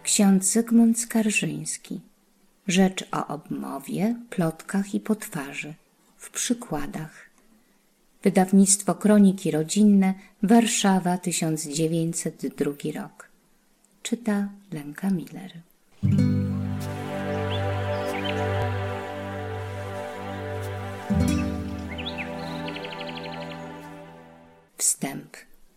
Ksiądz Zygmunt Skarżyński. Rzecz o obmowie, plotkach i potwarzy. W przykładach. Wydawnictwo Kroniki Rodzinne, Warszawa, 1902 rok. Czyta Lenka Miller. Wstęp.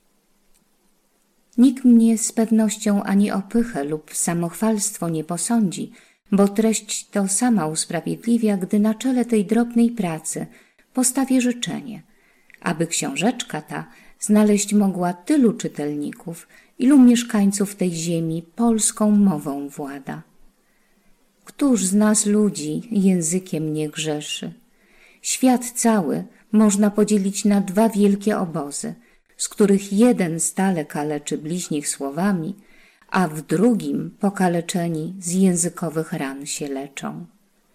Nikt mnie z pewnością ani o pychę lub samochwalstwo nie posądzi, bo treść to sama usprawiedliwia, gdy na czele tej drobnej pracy postawię życzenie, aby książeczka ta znaleźć mogła tylu czytelników, ilu mieszkańców tej ziemi polską mową włada. Któż z nas ludzi językiem nie grzeszy? Świat cały można podzielić na dwa wielkie obozy, z których jeden stale kaleczy bliźnich słowami, a w drugim pokaleczeni z językowych ran się leczą.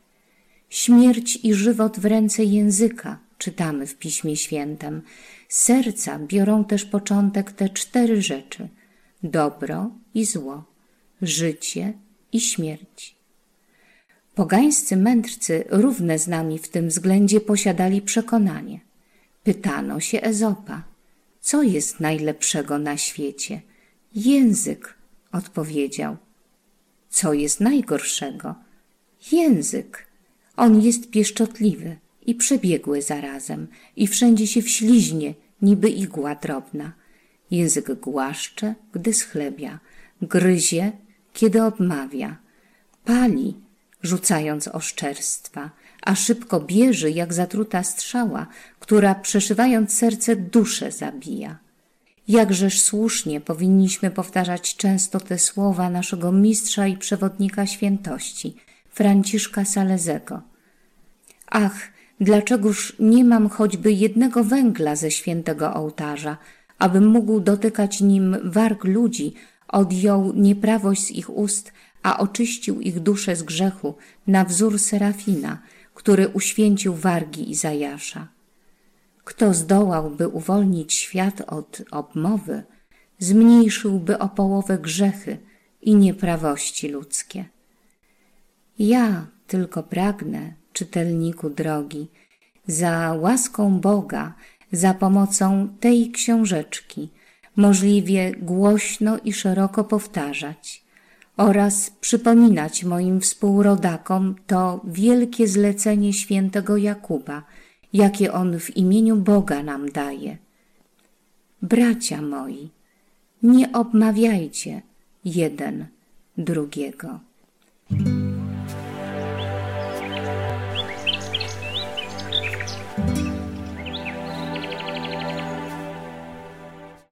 Śmierć i żywot w ręce języka, czytamy w Piśmie Świętym. Z serca biorą też początek te cztery rzeczy: dobro i zło, życie i śmierć. Pogańscy mędrcy równe z nami w tym względzie posiadali przekonanie. Pytano się Ezopa, co jest najlepszego na świecie? Język, odpowiedział. Co jest najgorszego? Język. On jest pieszczotliwy i przebiegły zarazem i wszędzie się wśliźnie, niby igła drobna. Język głaszcze, gdy schlebia, gryzie, kiedy obmawia, pali, rzucając oszczerstwa, a szybko bierze jak zatruta strzała, która przeszywając serce duszę zabija. Jakżeż słusznie powinniśmy powtarzać często te słowa naszego mistrza i przewodnika świętości, Franciszka Salezego. Ach, dlaczegoż nie mam choćby jednego węgla ze świętego ołtarza, abym mógł dotykać nim warg ludzi, odjął nieprawość z ich ust, a oczyścił ich duszę z grzechu na wzór Serafina, który uświęcił wargi Izajasza. Kto zdołałby uwolnić świat od obmowy, zmniejszyłby o połowę grzechy i nieprawości ludzkie. Ja tylko pragnę, czytelniku drogi, za łaską Boga, za pomocą tej książeczki, możliwie głośno i szeroko powtarzać oraz przypominać moim współrodakom to wielkie zlecenie świętego Jakuba, jakie on w imieniu Boga nam daje. Bracia moi, nie obmawiajcie jeden drugiego.